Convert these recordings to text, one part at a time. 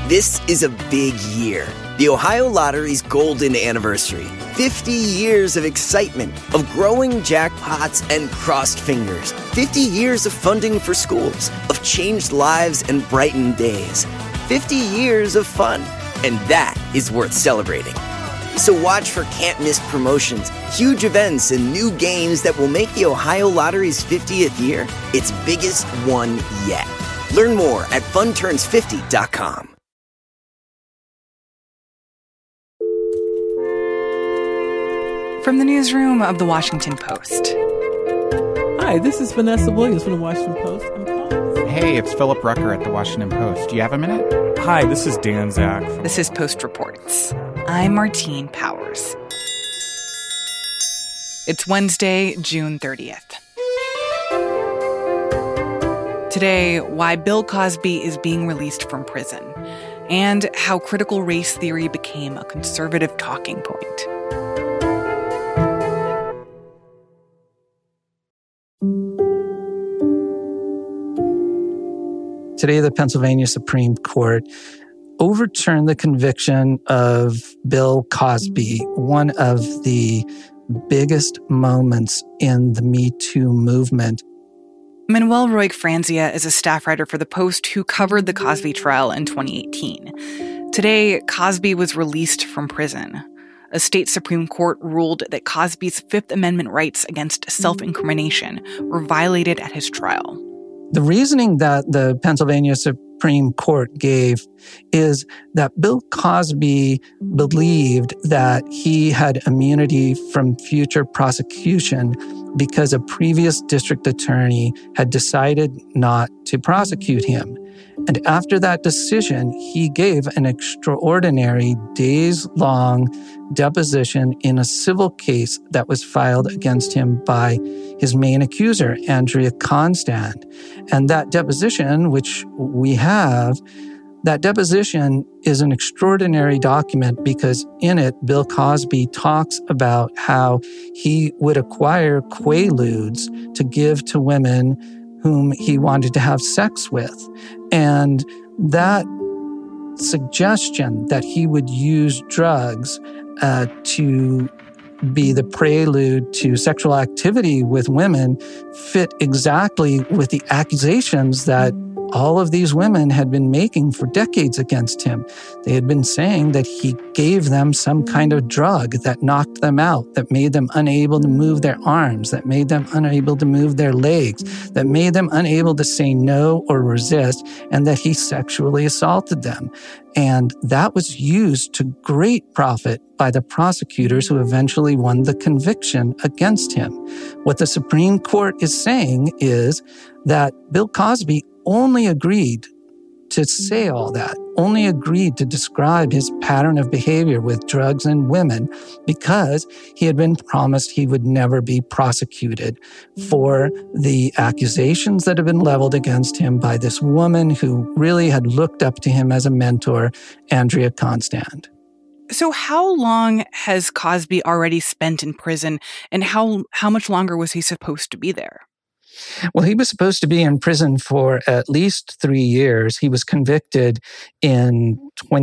This is a big year. The Ohio Lottery's golden anniversary. 50 years of excitement, of growing jackpots and crossed fingers. 50 years of funding for schools, of changed lives and brightened days. 50 years of fun, and that is worth celebrating. So watch for can't-miss promotions, huge events, and new games that will make the Ohio Lottery's 50th year its biggest one yet. Learn more at funturns50.com. From the newsroom of The Washington Post. Hi, this is Vanessa Williams from The Washington Post. Hey, it's Philip Rucker at The Washington Post. Do you have a minute? Hi, this is Dan Zach. This is Post Reports. I'm Martine Powers. It's Wednesday, June 30th. Today, why Bill Cosby is being released from prison, and how critical race theory became a conservative talking point. Today, the Pennsylvania Supreme Court overturned the conviction of Bill Cosby, one of the biggest moments in the Me Too movement. Manuel Roig-Franzia is a staff writer for The Post who covered the Cosby trial in 2018. Today, Cosby was released from prison. A state Supreme Court ruled that Cosby's Fifth Amendment rights against self-incrimination were violated at his trial. The reasoning that the Pennsylvania Supreme Court gave is that Bill Cosby believed that he had immunity from future prosecution because a previous district attorney had decided not to prosecute him. And after that decision, he gave an extraordinary days-long deposition in a civil case that was filed against him by his main accuser, Andrea Constand. And that deposition, which we have, that deposition is an extraordinary document because in it, Bill Cosby talks about how he would acquire quaaludes to give to women whom he wanted to have sex with. And that suggestion that he would use drugs to be the prelude to sexual activity with women fit exactly with the accusations that all of these women had been making for decades against him. They had been saying that he gave them some kind of drug that knocked them out, that made them unable to move their arms, that made them unable to move their legs, that made them unable to say no or resist, and that he sexually assaulted them. And that was used to great profit by the prosecutors who eventually won the conviction against him. What the Supreme Court is saying is that Bill Cosby only agreed to say all that, only agreed to describe his pattern of behavior with drugs and women because he had been promised he would never be prosecuted for the accusations that had been leveled against him by this woman who really had looked up to him as a mentor, Andrea Constand. So how long has Cosby already spent in prison, and how much longer was he supposed to be there? Well, he was supposed to be in prison for at least 3 years. He was convicted in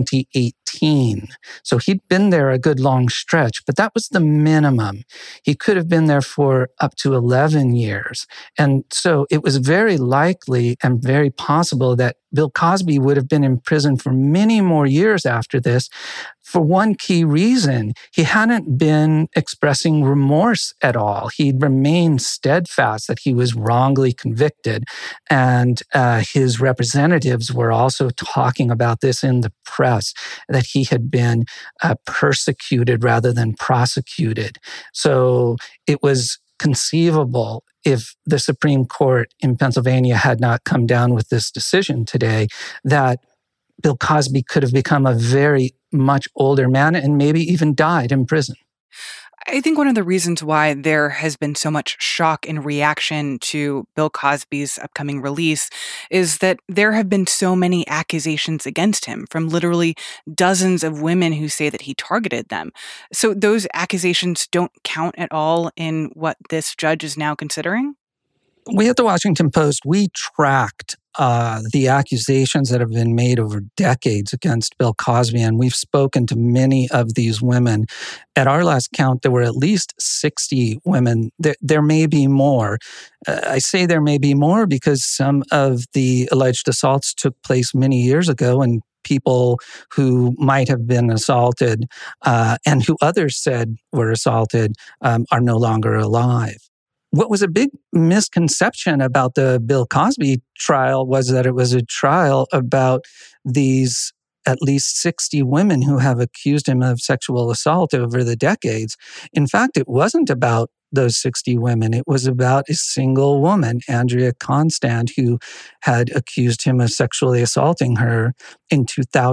2018. So he'd been there a good long stretch, but that was the minimum. He could have been there for up to 11 years. And so it was very likely and very possible that Bill Cosby would have been in prison for many more years after this for one key reason. He hadn't been expressing remorse at all. He'd remained steadfast that he was wrongly convicted. And his representatives were also talking about this in the press, that he had been persecuted rather than prosecuted. So it was conceivable, if the Supreme Court in Pennsylvania had not come down with this decision today, that Bill Cosby could have become a very much older man and maybe even died in prison. I think one of the reasons why there has been so much shock and reaction to Bill Cosby's upcoming release is that there have been so many accusations against him from literally dozens of women who say that he targeted them. So those accusations don't count at all in what this judge is now considering? We at the Washington Post, we tracked the accusations that have been made over decades against Bill Cosby, and we've spoken to many of these women. At our last count, there were at least 60 women. There may be more. I say there may be more because some of the alleged assaults took place many years ago, and people who might have been assaulted and who others said were assaulted are no longer alive. What was a big misconception about the Bill Cosby trial was that it was a trial about these at least 60 women who have accused him of sexual assault over the decades. In fact, it wasn't about those 60 women. It was about a single woman, Andrea Constand, who had accused him of sexually assaulting her in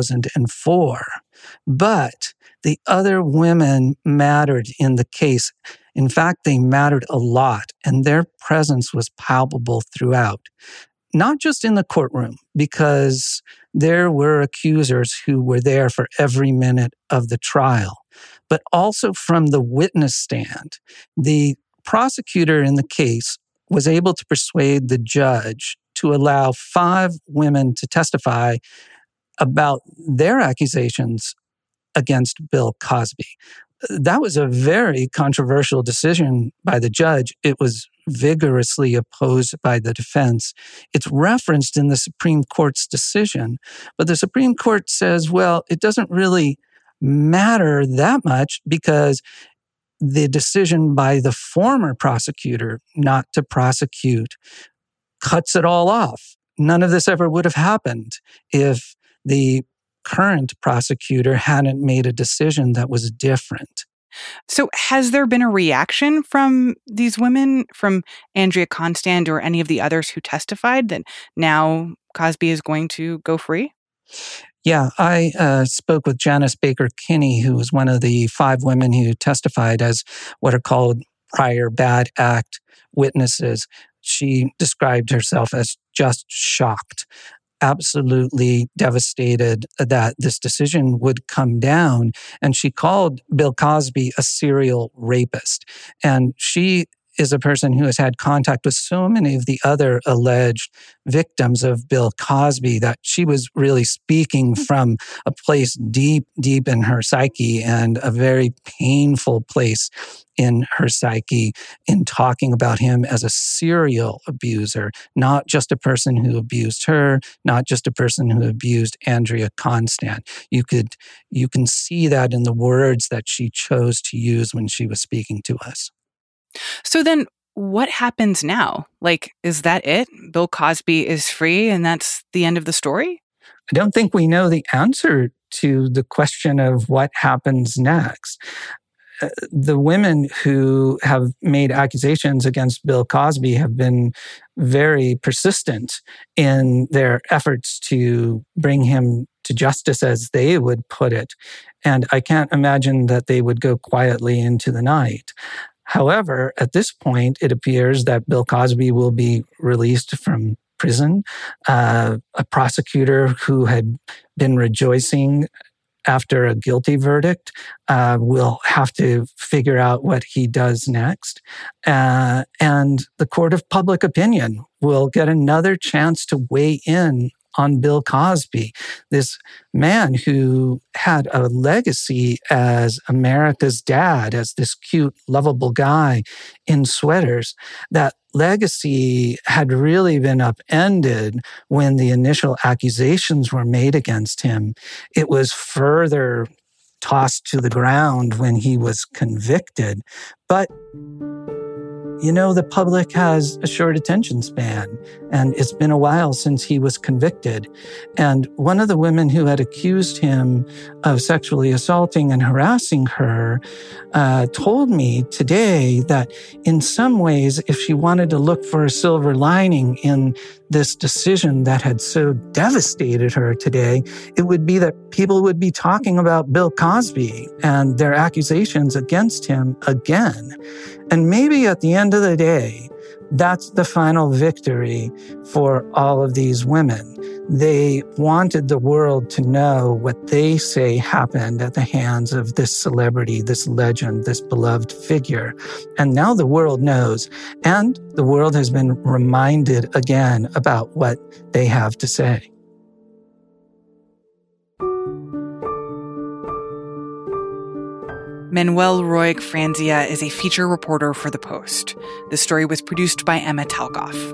2004. But the other women mattered in the case. In fact, they mattered a lot, and their presence was palpable throughout. Not just in the courtroom, because there were accusers who were there for every minute of the trial, but also from the witness stand. The prosecutor in the case was able to persuade the judge to allow 5 women to testify about their accusations against Bill Cosby. That was a very controversial decision by the judge. It was vigorously opposed by the defense. It's referenced in the Supreme Court's decision, but the Supreme Court says, well, it doesn't really matter that much because the decision by the former prosecutor not to prosecute cuts it all off. None of this ever would have happened if the current prosecutor hadn't made a decision that was different. So has there been a reaction from these women, from Andrea Constand or any of the others who testified, that now Cosby is going to go free? Yeah, I spoke with Janice Baker Kinney, who was one of the 5 women who testified as what are called prior bad act witnesses. She described herself as just shocked, absolutely devastated that this decision would come down. And she called Bill Cosby a serial rapist. And she is a person who has had contact with so many of the other alleged victims of Bill Cosby that she was really speaking from a place deep, deep in her psyche, and a very painful place in her psyche, in talking about him as a serial abuser, not just a person who abused her, not just a person who abused Andrea Constand. You can see that in the words that she chose to use when she was speaking to us. So then what happens now? Like, is that it? Bill Cosby is free and that's the end of the story? I don't think we know the answer to the question of what happens next. The women who have made accusations against Bill Cosby have been very persistent in their efforts to bring him to justice, as they would put it. And I can't imagine that they would go quietly into the night. However, at this point, it appears that Bill Cosby will be released from prison. A prosecutor who had been rejoicing after a guilty verdict will have to figure out what he does next. And the court of public opinion will get another chance to weigh in on Bill Cosby, this man who had a legacy as America's dad, as this cute, lovable guy in sweaters. That legacy had really been upended when the initial accusations were made against him. It was further tossed to the ground when he was convicted. But the public has a short attention span, and it's been a while since he was convicted. And one of the women who had accused him of sexually assaulting and harassing her told me today that in some ways, if she wanted to look for a silver lining in this decision that had so devastated her today, it would be that people would be talking about Bill Cosby and their accusations against him again. And maybe at the end of the day, That's the final victory for all of these women. They wanted the world to know what they say happened at the hands of this celebrity, this legend, this beloved figure. And now the world knows. And the world has been reminded again about what they have to say. Manuel Roig Franzia is a feature reporter for The Post. The story was produced by Emma Talkoff.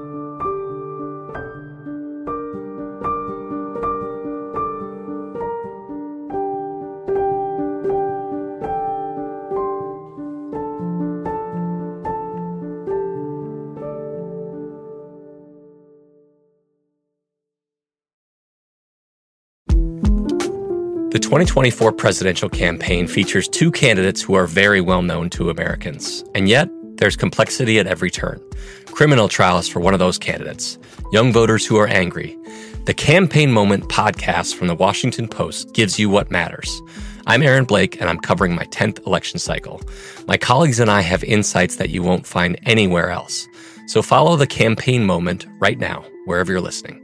The 2024 presidential campaign features two candidates who are very well known to Americans. And yet, there's complexity at every turn. Criminal trials for one of those candidates. Young voters who are angry. The Campaign Moment podcast from The Washington Post gives you what matters. I'm Aaron Blake, and I'm covering my 10th election cycle. My colleagues and I have insights that you won't find anywhere else. So follow The Campaign Moment right now, wherever you're listening.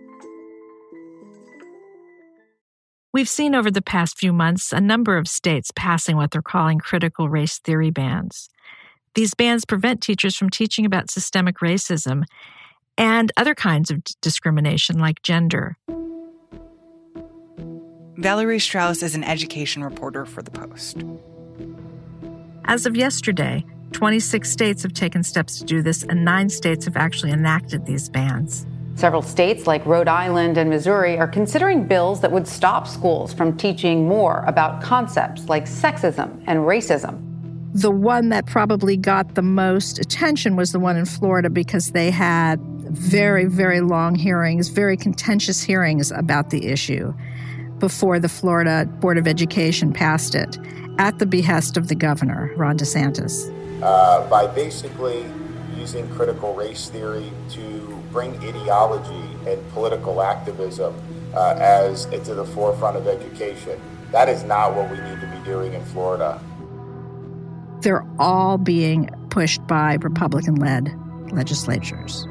We've seen over the past few months a number of states passing what they're calling critical race theory bans. These bans prevent teachers from teaching about systemic racism and other kinds of discrimination like gender. Valerie Strauss is an education reporter for The Post. As of yesterday, 26 states have taken steps to do this, and 9 states have actually enacted these bans. Several states like Rhode Island and Missouri are considering bills that would stop schools from teaching more about concepts like sexism and racism. The one that probably got the most attention was the one in Florida because they had very, very long hearings, very contentious hearings about the issue before the Florida Board of Education passed it at the behest of the governor, Ron DeSantis. By basically using critical race theory to bring ideology and political activism as to the forefront of education. That is not what we need to be doing in Florida. They're all being pushed by Republican-led legislatures.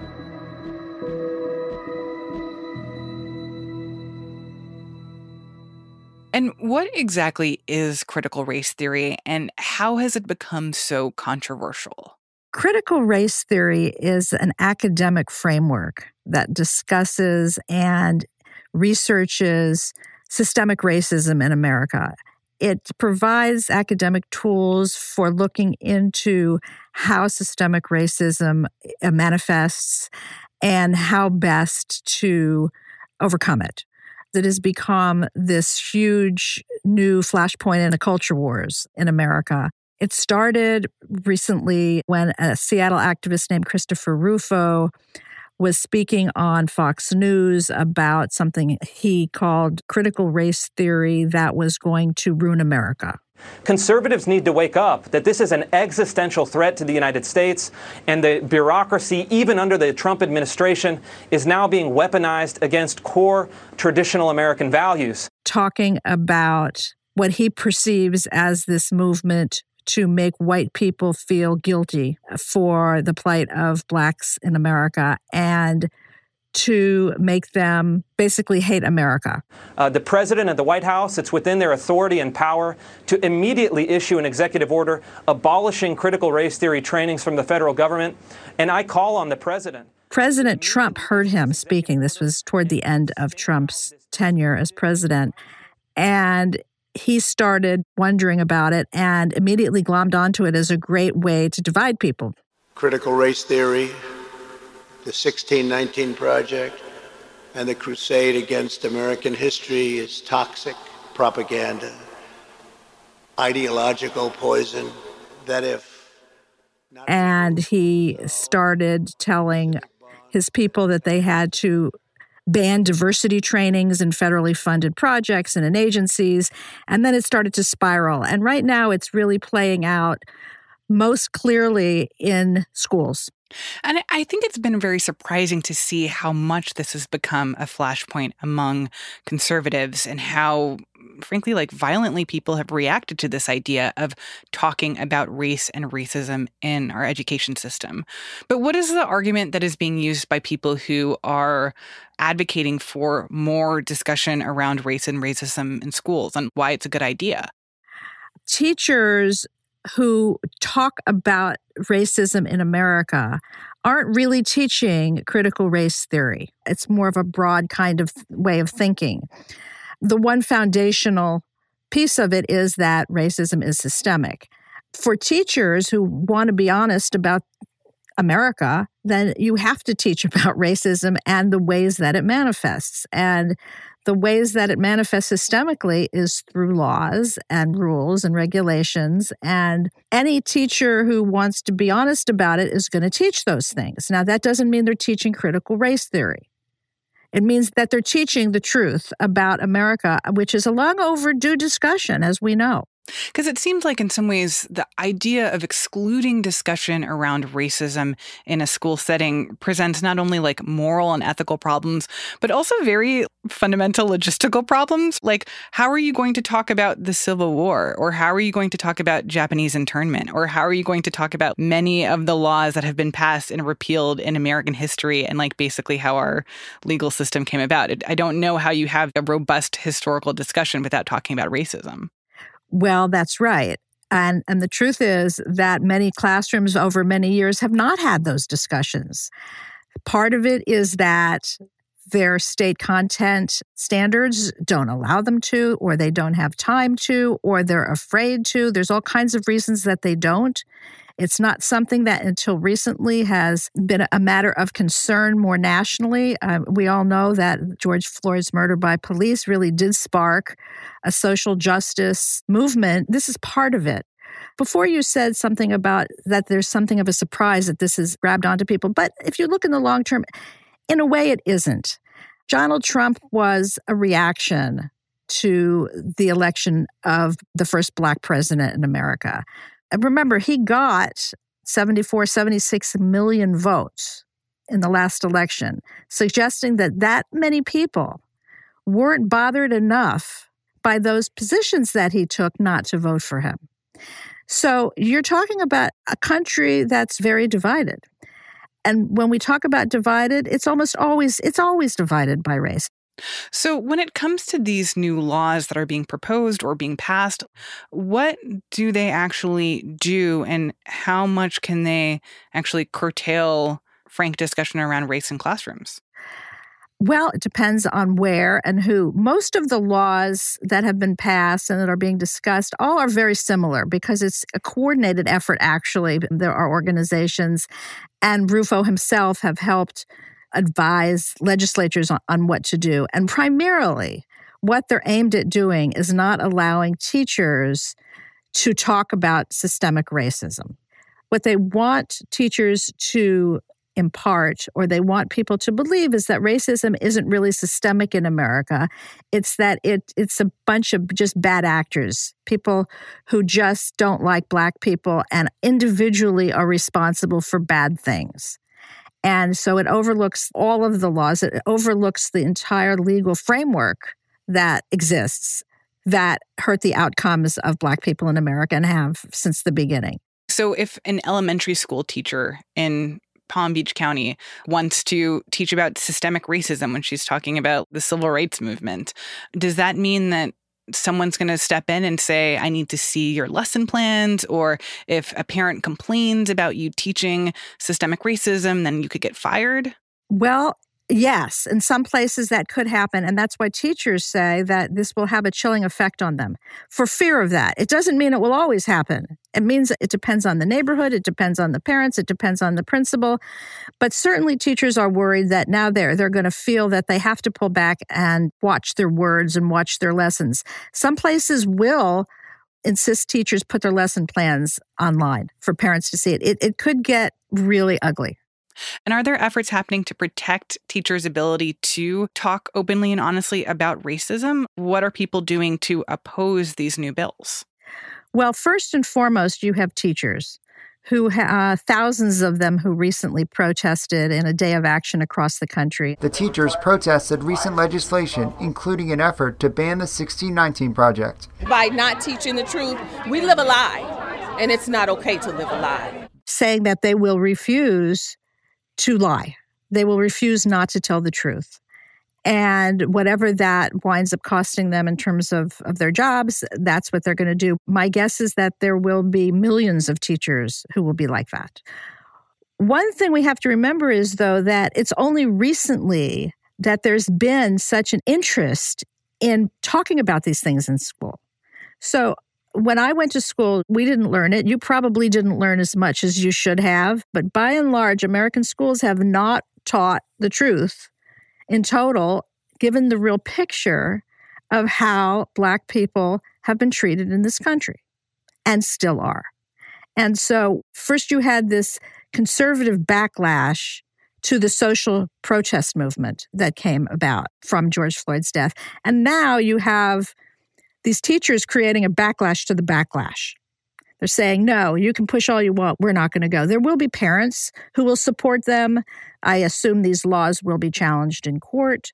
And what exactly is critical race theory, and how has it become so controversial? Critical race theory is an academic framework that discusses and researches systemic racism in America. It provides academic tools for looking into how systemic racism manifests and how best to overcome it. It has become this huge new flashpoint in the culture wars in America. It started recently when a Seattle activist named Christopher Rufo was speaking on Fox News about something he called critical race theory that was going to ruin America. Conservatives need to wake up that this is an existential threat to the United States, and the bureaucracy, even under the Trump administration, is now being weaponized against core traditional American values. Talking about what he perceives as this movement to make white people feel guilty for the plight of blacks in America and to make them basically hate America. The president and the White House, it's within their authority and power to immediately issue an executive order abolishing critical race theory trainings from the federal government. And I call on the president. President Trump heard him speaking. This was toward the end of Trump's tenure as president. And he started wondering about it and immediately glommed onto it as a great way to divide people. Critical race theory, the 1619 Project, and the crusade against American history is toxic propaganda, ideological poison, that if... And he started telling his people that they had to ban diversity trainings in federally funded projects and in agencies, and then it started to spiral. And right now it's really playing out most clearly in schools. And I think it's been very surprising to see how much this has become a flashpoint among conservatives and how frankly, like violently people have reacted to this idea of talking about race and racism in our education system. But what is the argument that is being used by people who are advocating for more discussion around race and racism in schools and why it's a good idea? Teachers who talk about racism in America aren't really teaching critical race theory. It's more of a broad kind of way of thinking. The one foundational piece of it is that racism is systemic. For teachers who want to be honest about America, then you have to teach about racism and the ways that it manifests. And the ways that it manifests systemically is through laws and rules and regulations. And any teacher who wants to be honest about it is going to teach those things. Now, that doesn't mean they're teaching critical race theory. It means that they're teaching the truth about America, which is a long overdue discussion, as we know. Because it seems like in some ways the idea of excluding discussion around racism in a school setting presents not only like moral and ethical problems, but also very fundamental logistical problems. Like, how are you going to talk about the Civil War? Or how are you going to talk about Japanese internment? Or how are you going to talk about many of the laws that have been passed and repealed in American history and like basically how our legal system came about? I don't know how you have a robust historical discussion without talking about racism. Well, that's right. And the truth is that many classrooms over many years have not had those discussions. Part of it is that their state content standards don't allow them to, or they don't have time to, or they're afraid to. There's all kinds of reasons that they don't. It's not something that until recently has been a matter of concern more nationally. We all know that George Floyd's murder by police really did spark a social justice movement. This is part of it. Before you said something about that there's something of a surprise that this has grabbed onto people. But if you look in the long term, in a way it isn't. Donald Trump was a reaction to the election of the first Black president in America. And remember, he got 76 million votes in the last election, suggesting that many people weren't bothered enough by those positions that he took not to vote for him. So you're talking about a country that's very divided. And when we talk about divided, it's always divided by race. So when it comes to these new laws that are being proposed or being passed, what do they actually do and how much can they actually curtail frank discussion around race in classrooms? Well, it depends on where and who. Most of the laws that have been passed and that are being discussed all are very similar because it's a coordinated effort, actually. There are organizations, and Rufo himself have helped advise legislatures on what to do. And primarily, what they're aimed at doing is not allowing teachers to talk about systemic racism. What they want teachers to impart, or they want people to believe, is that racism isn't really systemic in America. It's that it's a bunch of just bad actors, people who just don't like Black people and individually are responsible for bad things. And so it overlooks all of the laws. It overlooks the entire legal framework that exists that hurt the outcomes of Black people in America and have since the beginning. So if an elementary school teacher in Palm Beach County wants to teach about systemic racism when she's talking about the civil rights movement, does that mean that someone's going to step in and say, I need to see your lesson plans? Or if a parent complains about you teaching systemic racism, then you could get fired? Well, yes, in some places that could happen. And that's why teachers say that this will have a chilling effect on them for fear of that. It doesn't mean it will always happen. It means it depends on the neighborhood. It depends on the parents. It depends on the principal. But certainly teachers are worried that now they're going to feel that they have to pull back and watch their words and watch their lessons. Some places will insist teachers put their lesson plans online for parents to see it. It could get really ugly. And are there efforts happening to protect teachers' ability to talk openly and honestly about racism? What are people doing to oppose these new bills? Well, first and foremost, you have teachers thousands of them who recently protested in a day of action across the country. The teachers protested recent legislation, including an effort to ban the 1619 Project. By not teaching the truth, we live a lie, and it's not okay to live a lie. Saying that they will refuse to lie. They will refuse not to tell the truth. And whatever that winds up costing them in terms of their jobs, that's what they're going to do. My guess is that there will be millions of teachers who will be like that. One thing we have to remember is, though, that it's only recently that there's been such an interest in talking about these things in school. So when I went to school, we didn't learn it. You probably didn't learn as much as you should have. But by and large, American schools have not taught the truth in total, given the real picture of how Black people have been treated in this country and still are. And so first you had this conservative backlash to the social protest movement that came about from George Floyd's death. And now you have these teachers creating a backlash to the backlash. They're saying, no, you can push all you want. We're not going to go. There will be parents who will support them. I assume these laws will be challenged in court.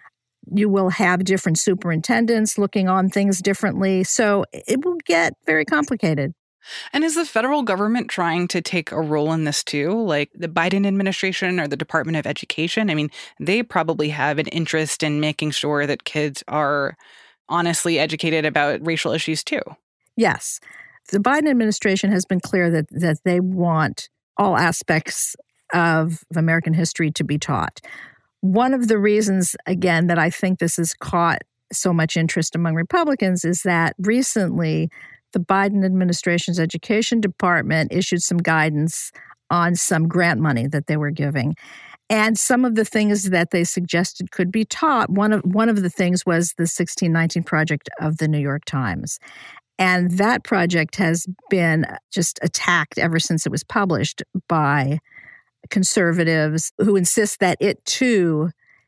You will have different superintendents looking on things differently. So it will get very complicated. And is the federal government trying to take a role in this too? Like the Biden administration or the Department of Education? I mean, they probably have an interest in making sure that kids are honestly educated about racial issues too. Yes. The Biden administration has been clear that they want all aspects of American history to be taught. One of the reasons, again, that I think this has caught so much interest among Republicans is that recently the Biden administration's education department issued some guidance on some grant money that they were giving. And some of the things that they suggested could be taught, one of the things was the 1619 Project of the New York Times. And that project has been just attacked ever since it was published by conservatives who insist that it, too,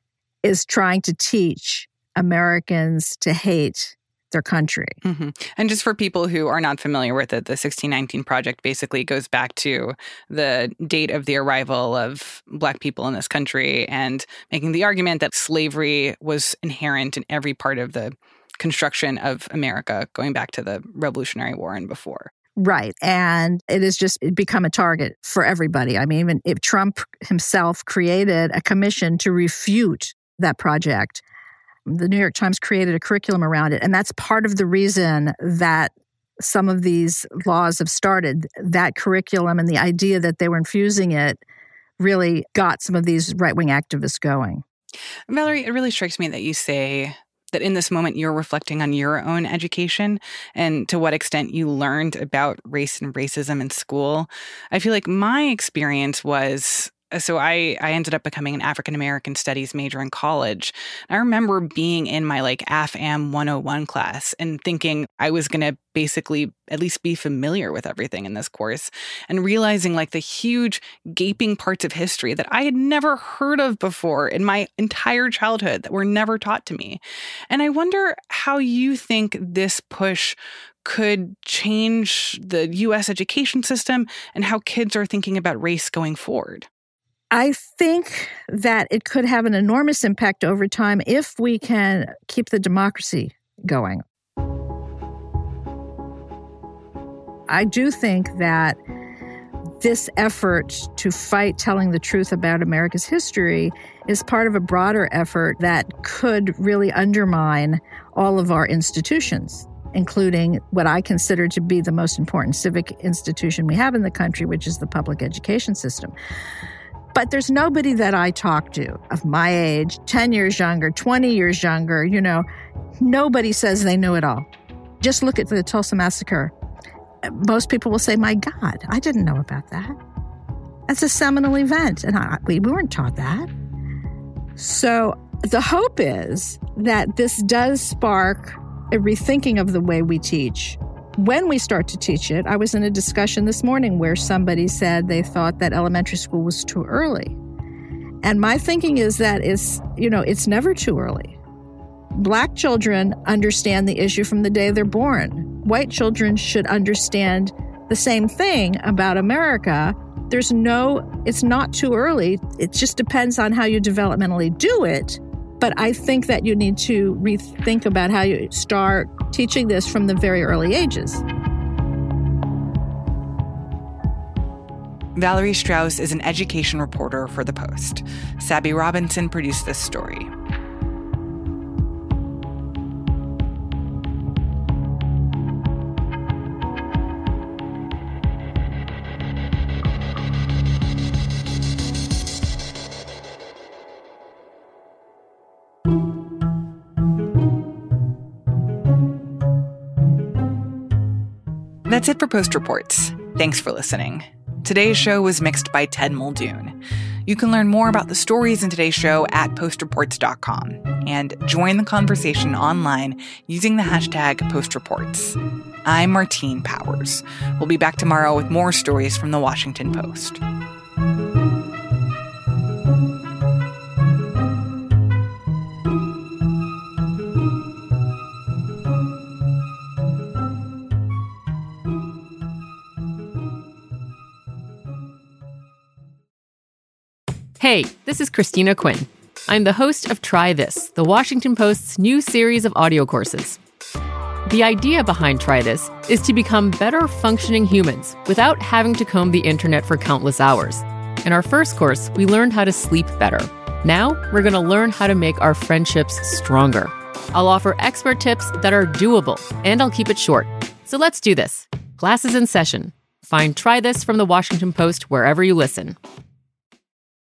is trying to teach Americans to hate their country. Mm-hmm. And just for people who are not familiar with it, the 1619 Project basically goes back to the date of the arrival of Black people in this country and making the argument that slavery was inherent in every part of the construction of America, going back to the Revolutionary War and before. Right. And it has just become a target for everybody. I mean, even if Trump himself created a commission to refute that project, the New York Times created a curriculum around it. And that's part of the reason that some of these laws have started. That curriculum and the idea that they were infusing it really got some of these right-wing activists going. Valerie, it really strikes me that you say that in this moment you're reflecting on your own education and to what extent you learned about race and racism in school. I feel like my experience was, so I ended up becoming an African-American studies major in college. I remember being in my AFAM 101 class and thinking I was going to basically at least be familiar with everything in this course and realizing the huge gaping parts of history that I had never heard of before in my entire childhood that were never taught to me. And I wonder how you think this push could change the U.S. education system and how kids are thinking about race going forward. I think that it could have an enormous impact over time if we can keep the democracy going. I do think that this effort to fight telling the truth about America's history is part of a broader effort that could really undermine all of our institutions, including what I consider to be the most important civic institution we have in the country, which is the public education system. But there's nobody that I talk to of my age, 10 years younger, 20 years younger, nobody says they know it all. Just look at the Tulsa Massacre. Most people will say, my God, I didn't know about that. That's a seminal event, and we weren't taught that. So the hope is that this does spark a rethinking of the way we teach. When we start to teach it, I was in a discussion this morning where somebody said they thought that elementary school was too early. And my thinking is that it's never too early. Black children understand the issue from the day they're born. White children should understand the same thing about America. It's not too early. It just depends on how you developmentally do it. But I think that you need to rethink about how you start teaching this from the very early ages. Valerie Strauss is an education reporter for The Post. Sabby Robinson produced this story. That's it for Post Reports. Thanks for listening. Today's show was mixed by Ted Muldoon. You can learn more about the stories in today's show at postreports.com and join the conversation online using the hashtag postreports. I'm Martine Powers. We'll be back tomorrow with more stories from the Washington Post. Hey, this is Christina Quinn. I'm the host of Try This, the Washington Post's new series of audio courses. The idea behind Try This is to become better functioning humans without having to comb the internet for countless hours. In our first course, we learned how to sleep better. Now, we're going to learn how to make our friendships stronger. I'll offer expert tips that are doable, and I'll keep it short. So let's do this. Class is in session. Find Try This from the Washington Post wherever you listen.